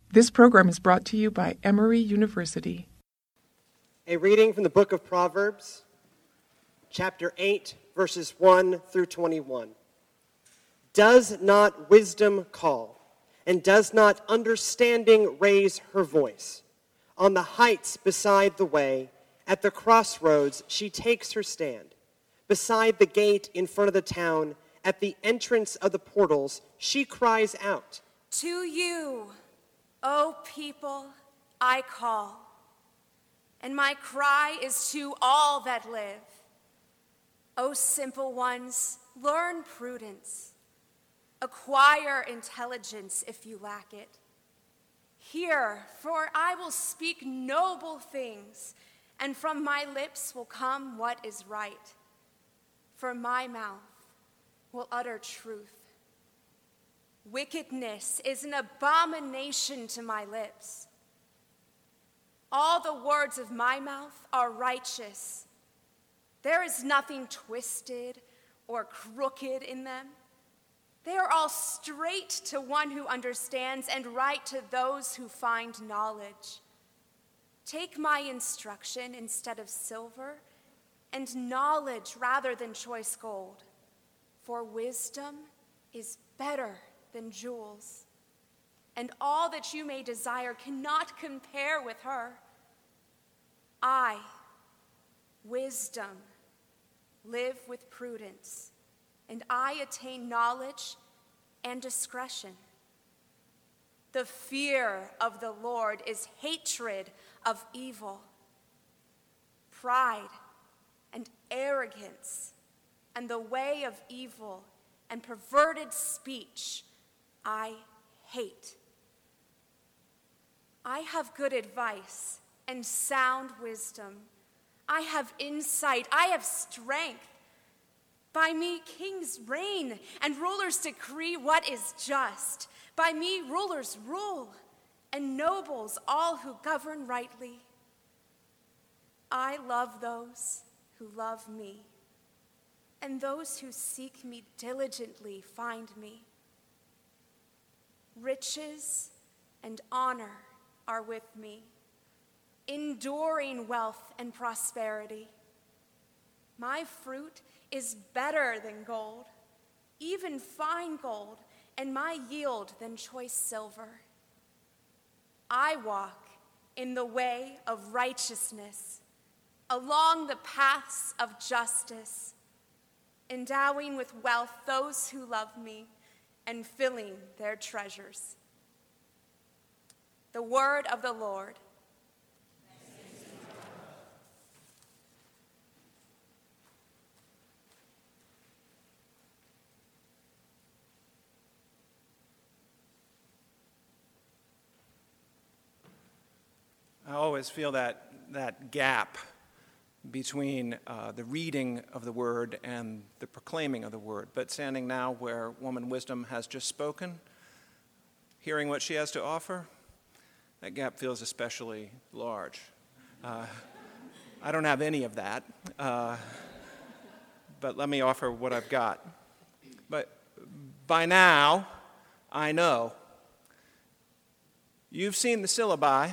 This program is brought to you by Emory University. A reading from the book of Proverbs, chapter 8, verses 1 through 21. Does not wisdom call, and does not understanding raise her voice? On the heights beside the way, at the crossroads, she takes her stand. Beside the gate in front of the town, at the entrance of the portals, she cries out, To you, O people, I call, and my cry is to all that live. O simple ones, learn prudence. Acquire intelligence if you lack it. Hear, for I will speak noble things, and from my lips will come what is right. For my mouth will utter truth. Wickedness is an abomination to my lips. All the words of my mouth are righteous. There is nothing twisted or crooked in them. They are all straight to one who understands and right to those who find knowledge. Take my instruction instead of silver, and knowledge rather than choice gold. For wisdom is better than jewels, and all that you may desire cannot compare with her. I, wisdom, live with prudence, and I attain knowledge and discretion. The fear of the Lord is hatred of evil. Pride and arrogance and the way of evil and perverted speech I hate. I have good advice and sound wisdom. I have insight. I have strength. By me, kings reign and rulers decree what is just. By me, rulers rule and nobles all who govern rightly. I love those who love me, and those who seek me diligently find me. Riches and honor are with me, enduring wealth and prosperity. My fruit is better than gold, even fine gold, and my yield than choice silver. I walk in the way of righteousness, along the paths of justice, endowing with wealth those who love me and filling their treasures. The word of the Lord. I always feel that gap between the reading of the word and the proclaiming of the word. But standing now where woman wisdom has just spoken, hearing what she has to offer, that gap feels especially large. I don't have any of that, but let me offer what I've got. But by now, I know. You've seen the syllabi.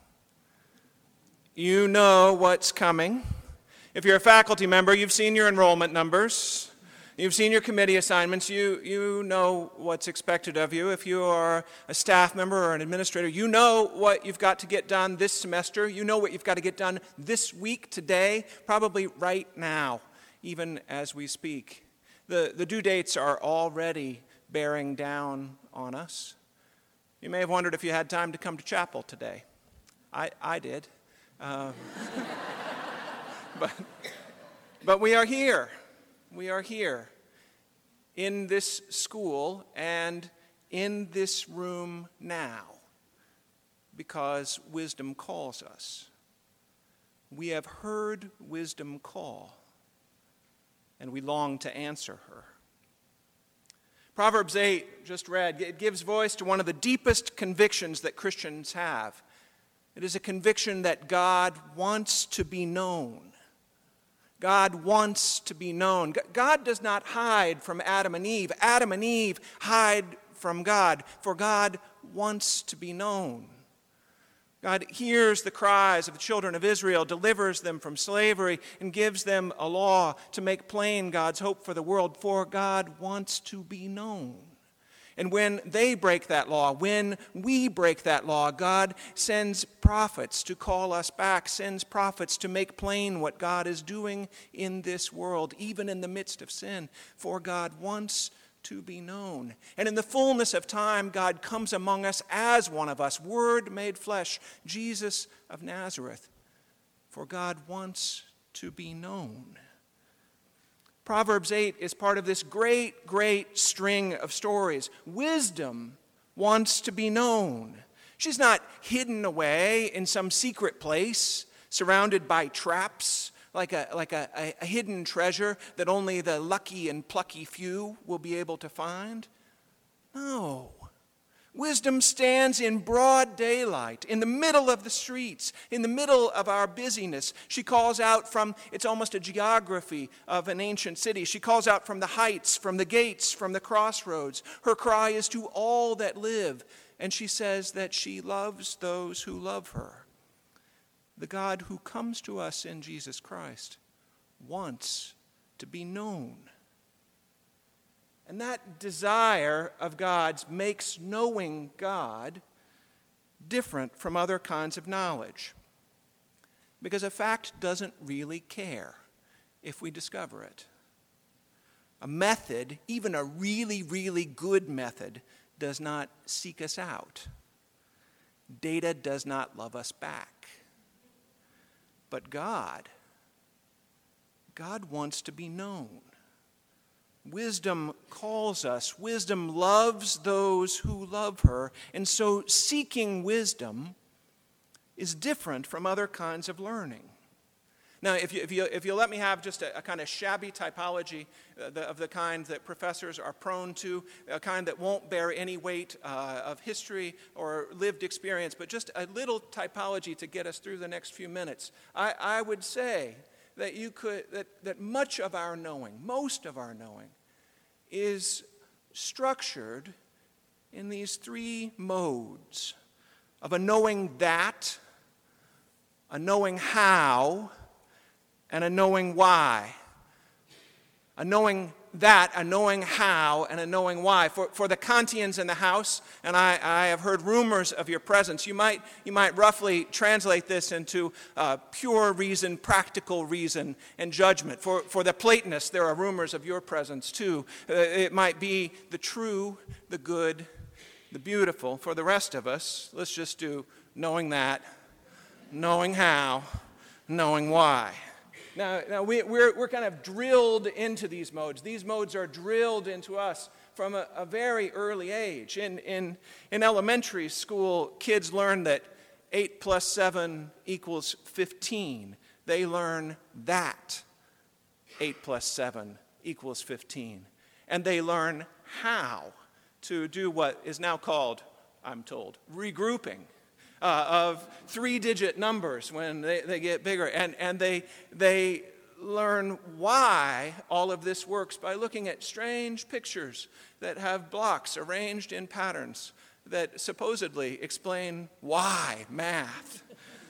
You know what's coming. If you're a faculty member, you've seen your enrollment numbers. You've seen your committee assignments. You know what's expected of you. If you are a staff member or an administrator, you know what you've got to get done this semester. You know what you've got to get done this week, today, probably right now, even as we speak. The due dates are already bearing down on us. You may have wondered if you had time to come to chapel today. I did. But we are here. We are here in this school and in this room now because wisdom calls us. We have heard wisdom call, and we long to answer her. Proverbs 8, just read, it gives voice to one of the deepest convictions that Christians have. It is a conviction that God wants to be known. God wants to be known. God does not hide from Adam and Eve. Adam and Eve hide from God, for God wants to be known. God hears the cries of the children of Israel, delivers them from slavery, and gives them a law to make plain God's hope for the world, for God wants to be known. And when they break that law, when we break that law, God sends prophets to call us back, sends prophets to make plain what God is doing in this world, even in the midst of sin, for God wants to be known. And in the fullness of time, God comes among us as one of us, Word made flesh, Jesus of Nazareth, for God wants to be known. Proverbs 8 is part of this great, great string of stories. Wisdom wants to be known. She's not hidden away in some secret place, surrounded by traps, like a hidden treasure that only the lucky and plucky few will be able to find. No. Wisdom stands in broad daylight, in the middle of the streets, in the middle of our busyness. She calls out from, it's almost a geography of an ancient city. She calls out from the heights, from the gates, from the crossroads. Her cry is to all that live, and she says that she loves those who love her. The God who comes to us in Jesus Christ wants to be known. And that desire of God's makes knowing God different from other kinds of knowledge. Because a fact doesn't really care if we discover it. A method, even a really, really good method, does not seek us out. Data does not love us back. But God wants to be known. Wisdom calls us. Wisdom loves those who love her. And so seeking wisdom is different from other kinds of learning. Now, if you let me have just a kind of shabby typology of the kind that professors are prone to, a kind that won't bear any weight of history or lived experience, but just a little typology to get us through the next few minutes, I would say that that much of our knowing, most of our knowing, is structured in these three modes of a knowing that, a knowing how, and a knowing why. A knowing that, a knowing how, and a knowing why. For the Kantians in the house, and I have heard rumors of your presence, you might roughly translate this into pure reason, practical reason, and judgment. For the Platonists, there are rumors of your presence too. It might be the true, the good, the beautiful. For the rest of us, let's just do knowing that, knowing how, knowing why. Now we're kind of drilled into these modes. These modes are drilled into us from a very early age. In elementary school, kids learn that 8 plus 7 equals 15. They learn that 8 plus 7 equals 15. And they learn how to do what is now called, I'm told, regrouping. Of 3-digit numbers when they get bigger. And they learn why all of this works by looking at strange pictures that have blocks arranged in patterns that supposedly explain why math.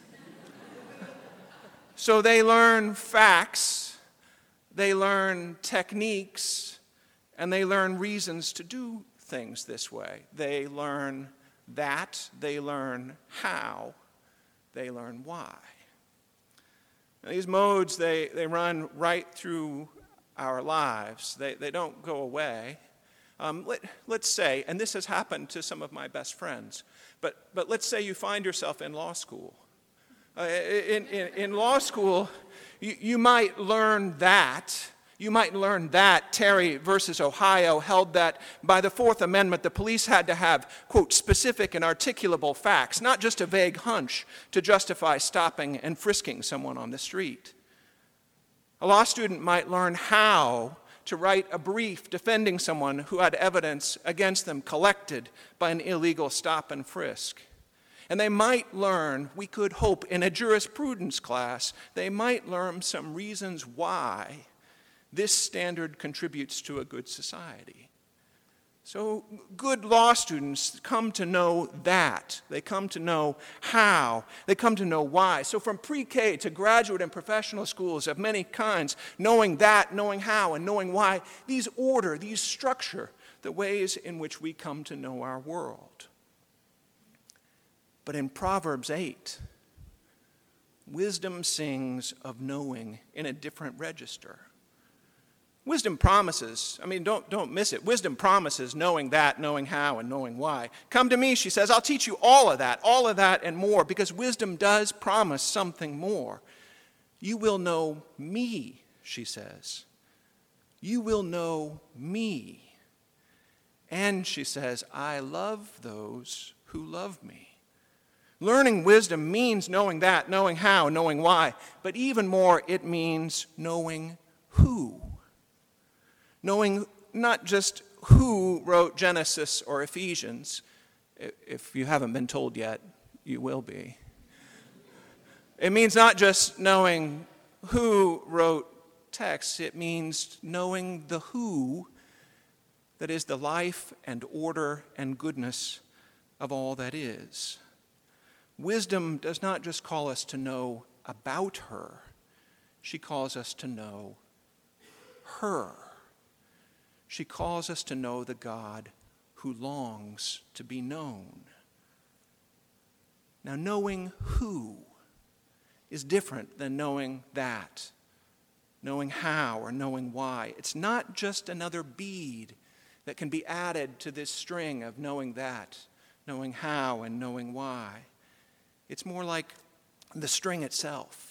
So they learn facts, they learn techniques, and they learn reasons to do things this way. They learn that, they learn how, they learn why. Now, these modes, they run right through our lives. They don't go away. Let's say, and this has happened to some of my best friends, but let's say you find yourself in law school. In law school, you might learn that. You might learn that Terry versus Ohio held that by the Fourth Amendment, the police had to have, quote, specific and articulable facts, not just a vague hunch to justify stopping and frisking someone on the street. A law student might learn how to write a brief defending someone who had evidence against them collected by an illegal stop and frisk. And they might learn, we could hope, in a jurisprudence class, they might learn some reasons why this standard contributes to a good society. So good law students come to know that. They come to know how. They come to know why. So from pre-K to graduate and professional schools of many kinds, knowing that, knowing how, and knowing why, these order, these structure the ways in which we come to know our world. But in Proverbs 8, wisdom sings of knowing in a different register. Wisdom promises, don't miss it. Wisdom promises knowing that, knowing how, and knowing why. Come to me, she says, I'll teach you all of that and more, because wisdom does promise something more. You will know me, she says. You will know me. And she says, I love those who love me. Learning wisdom means knowing that, knowing how, knowing why. But even more, it means knowing who. Knowing not just who wrote Genesis or Ephesians. If you haven't been told yet, you will be. It means not just knowing who wrote texts. It means knowing the who that is the life and order and goodness of all that is. Wisdom does not just call us to know about her. She calls us to know her. She calls us to know the God who longs to be known. Now, knowing who is different than knowing that, knowing how or knowing why. It's not just another bead that can be added to this string of knowing that, knowing how, and knowing why. It's more like the string itself.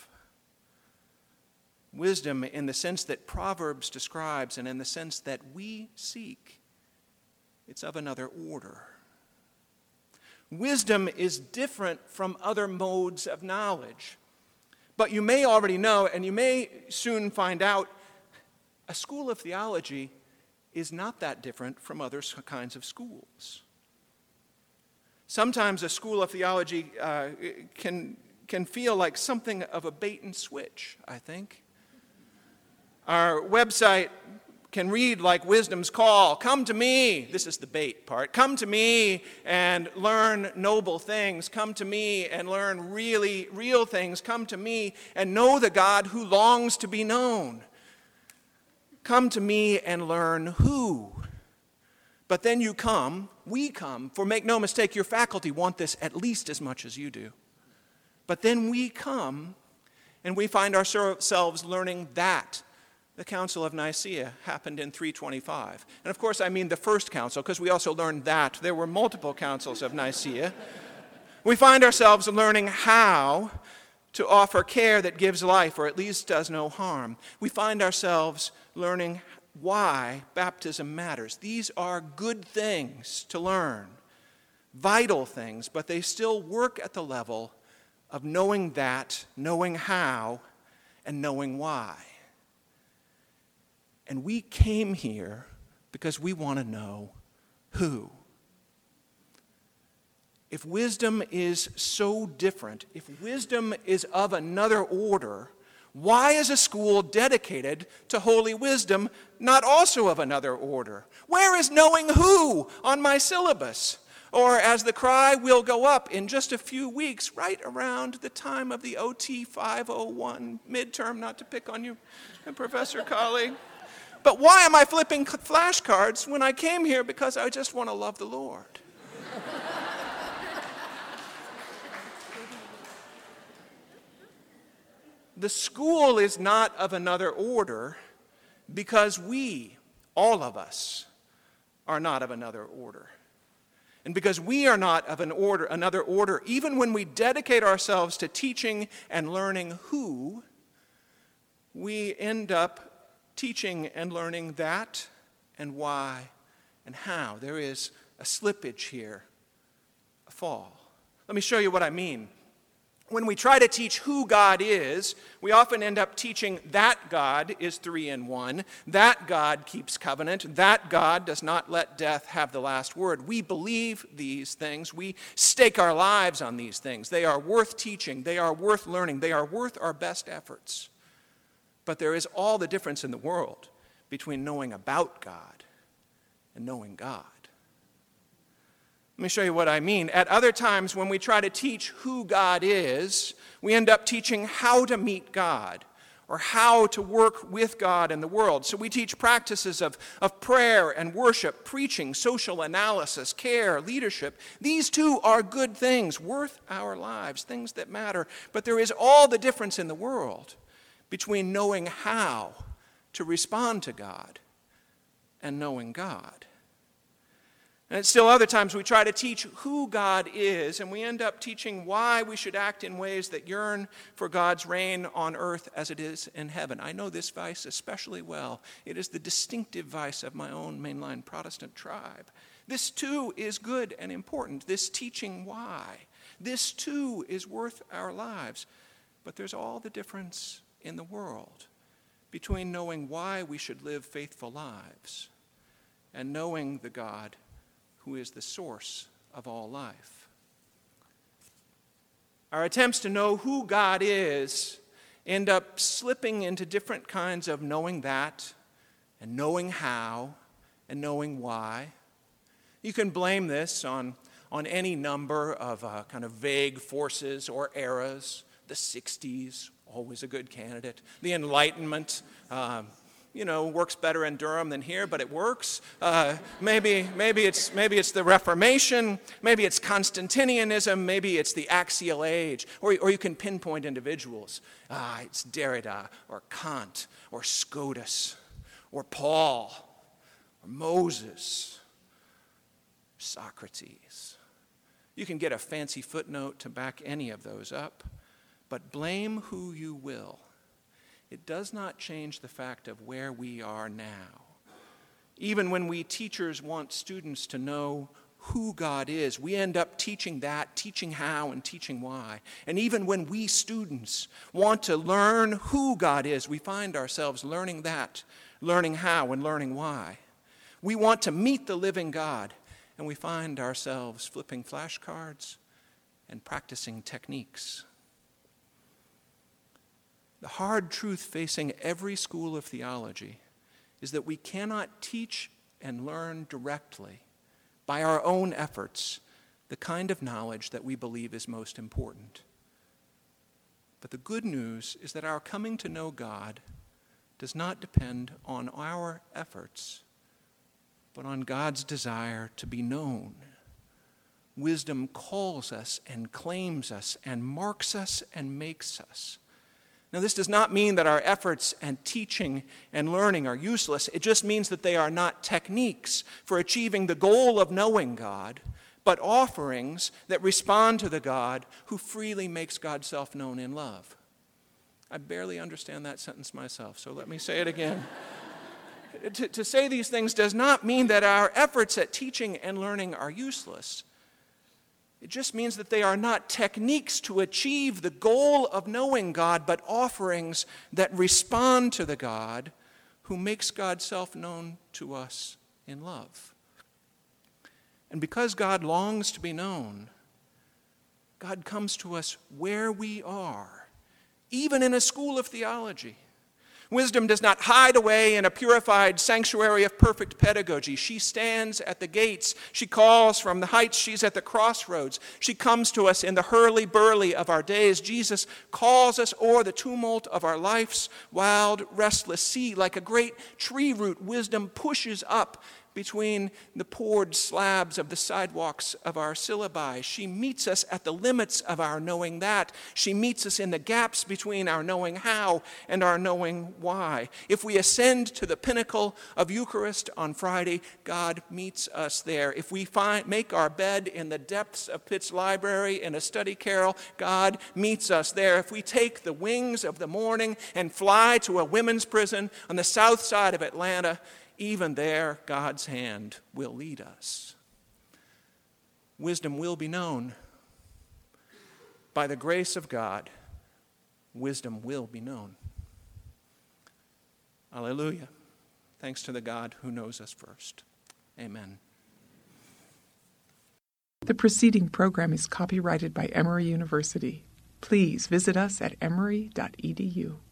Wisdom in the sense that Proverbs describes and in the sense that we seek, it's of another order. Wisdom is different from other modes of knowledge. But you may already know, and you may soon find out, a school of theology is not that different from other kinds of schools. Sometimes a school of theology can feel like something of a bait and switch, I think. Our website can read like wisdom's call. Come to me. This is the bait part. Come to me and learn noble things. Come to me and learn really real things. Come to me and know the God who longs to be known. Come to me and learn who. But then we come, for make no mistake, your faculty want this at least as much as you do. But then we come and we find ourselves learning that. The Council of Nicaea happened in 325. And of course, I mean the first council, because we also learned that there were multiple councils of Nicaea. We find ourselves learning how to offer care that gives life, or at least does no harm. We find ourselves learning why baptism matters. These are good things to learn, vital things, but they still work at the level of knowing that, knowing how, and knowing why. And we came here because we want to know who. If wisdom is so different, if wisdom is of another order, why is a school dedicated to holy wisdom not also of another order? Where is knowing who on my syllabus? Or as the cry will go up in just a few weeks, right around the time of the OT 501 midterm, not to pick on you, Professor Colley. But why am I flipping flashcards when I came here because I just want to love the Lord? The school is not of another order because we, all of us, are not of another order. And because we are not of another order, even when we dedicate ourselves to teaching and learning who, we end up teaching and learning that and why and how. There is a slippage here, a fall. Let me show you what I mean. When we try to teach who God is, we often end up teaching that God is 3 in 1, that God keeps covenant, that God does not let death have the last word. We believe these things. We stake our lives on these things. They are worth teaching. They are worth learning. They are worth our best efforts. But there is all the difference in the world between knowing about God and knowing God. Let me show you what I mean. At other times, when we try to teach who God is, we end up teaching how to meet God or how to work with God in the world. So we teach practices of prayer and worship, preaching, social analysis, care, leadership. These too are good things, worth our lives, things that matter. But there is all the difference in the world between knowing how to respond to God and knowing God. And still other times we try to teach who God is, and we end up teaching why we should act in ways that yearn for God's reign on earth as it is in heaven. I know this vice especially well. It is the distinctive vice of my own mainline Protestant tribe. This too is good and important, this teaching why. This too is worth our lives. But there's all the difference in the world between knowing why we should live faithful lives and knowing the God who is the source of all life. Our attempts to know who God is end up slipping into different kinds of knowing that and knowing how and knowing why. You can blame this on any number of kind of vague forces or eras. The 60s, always a good candidate. The Enlightenment, works better in Durham than here, but it works. Maybe it's the Reformation. Maybe it's Constantinianism. Maybe it's the Axial Age. Or you can pinpoint individuals. It's Derrida or Kant or Scotus or Paul or Moses, Socrates. You can get a fancy footnote to back any of those up, but blame who you will. It does not change the fact of where we are now. Even when we teachers want students to know who God is, we end up teaching that, teaching how, and teaching why. And even when we students want to learn who God is, we find ourselves learning that, learning how, and learning why. We want to meet the living God, and we find ourselves flipping flashcards and practicing techniques. The hard truth facing every school of theology is that we cannot teach and learn directly by our own efforts the kind of knowledge that we believe is most important. But the good news is that our coming to know God does not depend on our efforts, but on God's desire to be known. Wisdom calls us and claims us and marks us and makes us. Now, this does not mean that our efforts and teaching and learning are useless. It just means that they are not techniques for achieving the goal of knowing God, but offerings that respond to the God who freely makes God's self known in love. I barely understand that sentence myself, so let me say it again. To say these things does not mean that our efforts at teaching and learning are useless. It just means that they are not techniques to achieve the goal of knowing God, but offerings that respond to the God who makes God's self known to us in love. And because God longs to be known, God comes to us where we are, even in a school of theology. Wisdom does not hide away in a purified sanctuary of perfect pedagogy. She stands at the gates. She calls from the heights. She's at the crossroads. She comes to us in the hurly-burly of our days. Jesus calls us o'er the tumult of our life's wild, restless sea. Like a great tree root, wisdom pushes up between the poured slabs of the sidewalks of our syllabi. She meets us at the limits of our knowing that. She meets us in the gaps between our knowing how and our knowing why. If we ascend to the pinnacle of Eucharist on Friday, God meets us there. If we make our bed in the depths of Pitt's library in a study carol, God meets us there. If we take the wings of the morning and fly to a women's prison on the south side of Atlanta, even there, God's hand will lead us. Wisdom will be known. By the grace of God, wisdom will be known. Alleluia. Thanks to the God who knows us first. Amen. The preceding program is copyrighted by Emory University. Please visit us at emory.edu.